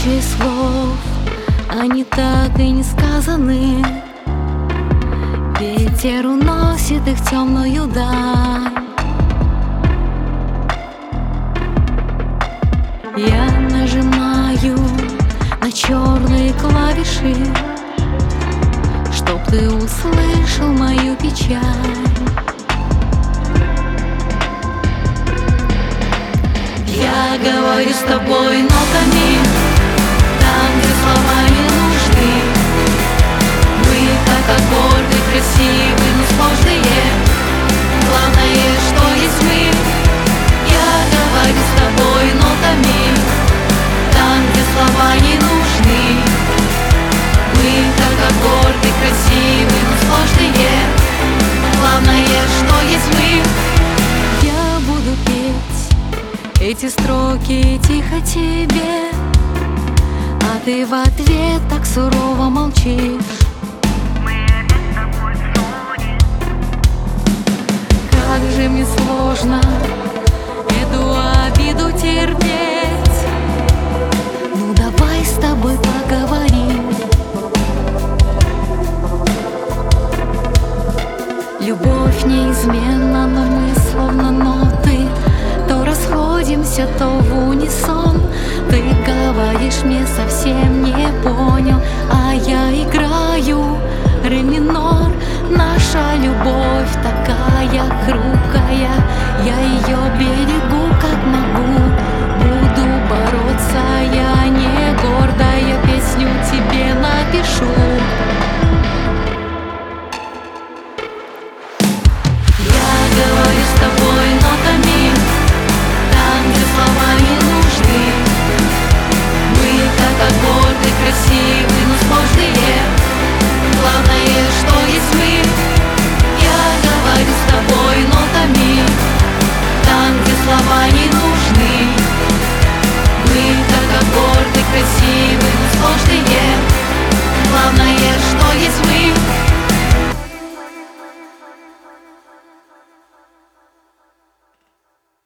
Тысячи слов, они так и не сказаны. Ветер уносит их в темную даль. Я нажимаю на черные клавиши, чтоб ты услышал мою печаль. Я говорю с тобой нотами, там, где слова не нужны. Мы как аккорды красивые, но сложные. Главное, что есть мы. Я говорю с тобой нотами, там, где слова не нужны. Мы как аккорды красивые, но сложные. Главное, что есть мы. Я буду петь эти строки тихо тебе, а ты в ответ так сурово молчишь. Как же мне сложно эту обиду терпеть. Ну давай с тобой поговорим. Любовь неизменна, но мы словно ноты, то расходимся, то в унисон. Ты говоришь, мне совсем не понял, а я играю